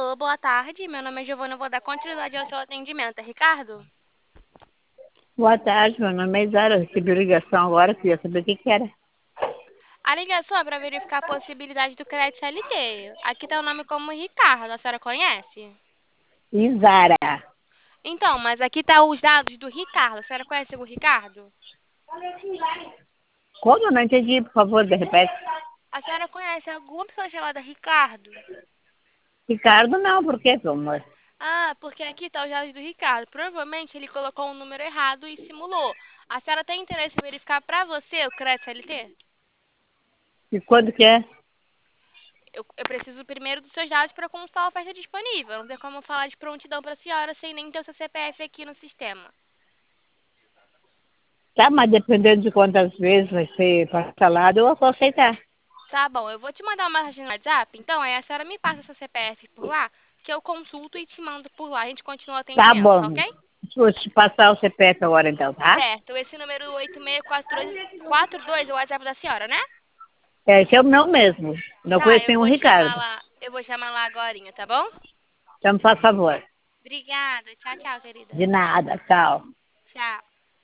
Alô, boa tarde. Meu nome é Giovana. Eu vou dar continuidade ao seu atendimento. É Ricardo? Boa tarde, meu nome é Isara. Eu recebi ligação agora, queria saber o que que era. A ligação é para verificar a possibilidade do crédito CLT. Aqui está o nome como Ricardo. A senhora conhece? Isara. Então, mas aqui tá os dados do Ricardo. A senhora conhece o Ricardo? Como? Eu não entendi, por favor, repete. A senhora conhece alguma pessoa chamada Ricardo? Ricardo, não, por quê, meu amor? Ah, porque aqui tá os dados do Ricardo. Provavelmente ele colocou um número errado e simulou. A senhora tem interesse em verificar para você o crédito CLT? E quando que é? Eu preciso primeiro dos seus dados para constar a oferta disponível. Não tem como falar de prontidão para a senhora sem nem ter o seu CPF aqui no sistema. Tá, mas dependendo de quantas vezes vai ser parcelado, eu vou aceitar. Tá bom, eu vou te mandar uma mensagem no WhatsApp. Então, aí a senhora me passa seu CPF por lá, que eu consulto e te mando por lá. A gente continua o Tá atendimento, tá bom. ok? Vou te passar o CPF agora, então, tá? Certo, esse número 8642 é o WhatsApp da senhora, né? Esse é o meu mesmo. Não Tá, conheço eu nenhum vou chamar Ricardo. lá, agorinha, tá bom? Então, me faz favor. Obrigada. Tchau, tchau, querida. De nada, tchau. Tchau.